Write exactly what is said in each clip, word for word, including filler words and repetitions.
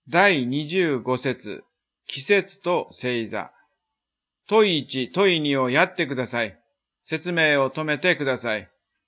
だいにじゅうご節、季節と星座。問いいち、問いにをやってください。説明を止めてください。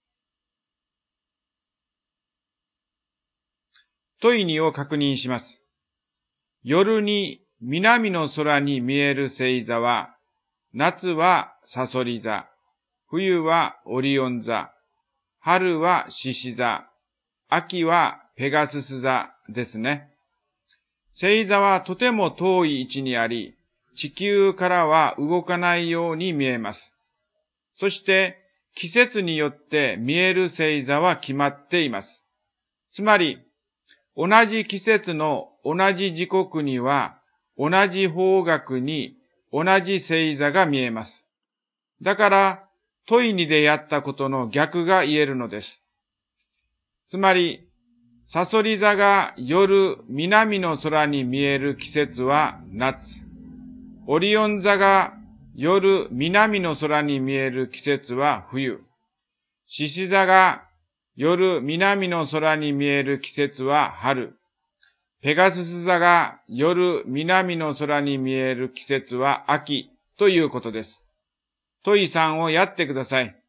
問いにを確認します。夜に南の空に見える星座は、夏はサソリ座、冬はオリオン座、春は獅子座、秋はペガスス座ですね。星座はとても遠い位置にあり、地球からは動かないように見えます。そして季節によって見える星座は決まっています。つまり、同じ季節の同じ時刻には同じ方角に同じ星座が見えます。だから問いにでやったことの逆が言えるのです。つまり、サソリ座が夜南の空に見える季節は夏。オリオン座が夜南の空に見える季節は冬。獅子座が夜南の空に見える季節は春。ペガスス座が夜南の空に見える季節は秋ということです。問いさんをやってください。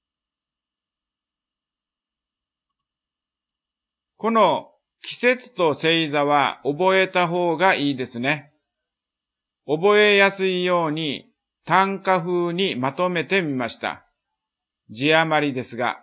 この季節と星座は覚えた方がいいですね。覚えやすいように短歌風にまとめてみました。字余りですが。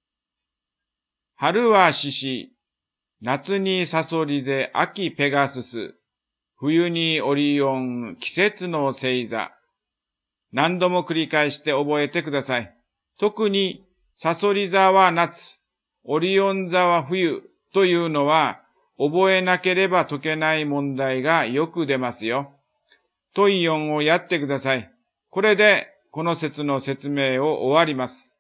春は獅子、夏にサソリで秋ペガスス、冬にオリオン、季節の星座。何度も繰り返して覚えてください。特にサソリ座は夏、オリオン座は冬というのは覚えなければ解けない問題がよく出ますよ。問いよんをやってください。これでこの説の説明を終わります。